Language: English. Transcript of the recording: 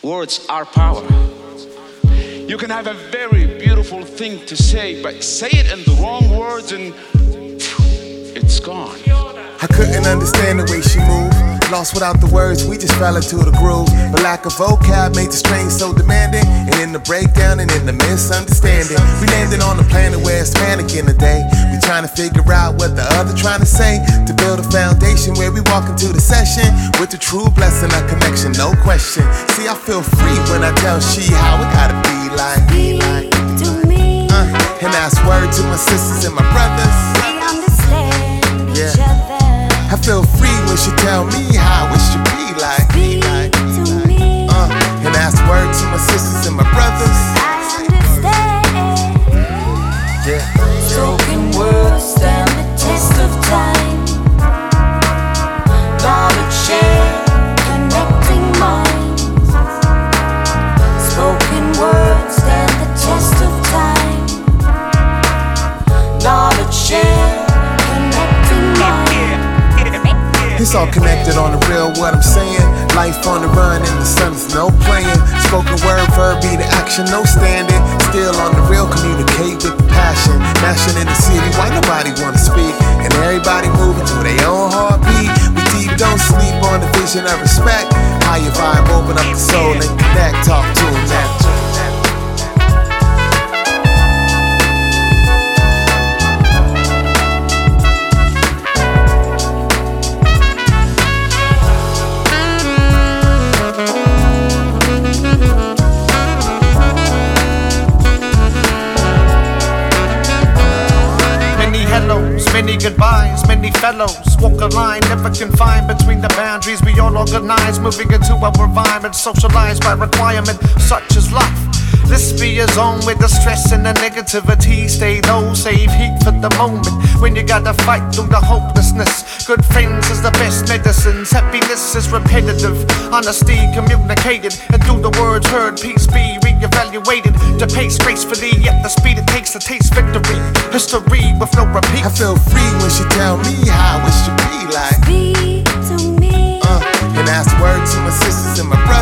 Words are power. You can have a very beautiful thing to say, but say it in the wrong words and it's gone. I couldn't understand the way she moved. Lost without the words, we just fell into the groove. The lack of vocab made the strain so demanding. And in the breakdown and in the misunderstanding, we landed on a planet where it's manic in the day. We trying to figure out what the other trying to say, to build a foundation where we walk into the session with the true blessing of connection, no question. See, I feel free when I tell she how it gotta be like. To me. And that's word to my sisters and my brothers. We understand each other. I feel free when she tell me how it should be like. To me. And that's word to my sisters and my brothers. I understand. Yeah. Spoken words stand the test of time. Knowledge share, connecting minds. Spoken words stand the test of time. Knowledge share, connecting minds. It's all connected on the real, what I'm saying. Life on the run and the sun's no playing. Spoken word, verb, be the action, no standing. Still on the real, communicate with the passion. Mashing in the city, why nobody wanna speak? And everybody moving to their own heartbeat. We deep, don't sleep on the vision of respect. How you vibe, open up the soul and connect. Talk to them now. Many goodbyes, many fellows walk a line, never confined between the boundaries. We all organize, moving into our environment, socialized by requirement, such as life. This be a zone where the stress and the negativity stay low, save heat for the moment. When you gotta fight through the hopelessness, good friends is the best medicines. Happiness is repetitive, honesty communicated, and through the words heard, peace be reevaluated. To pace gracefully at the speed it takes to taste victory. History with no repeat. I feel free when she tell me how it should be like. Speak to me. And that's word to my sisters and my brothers.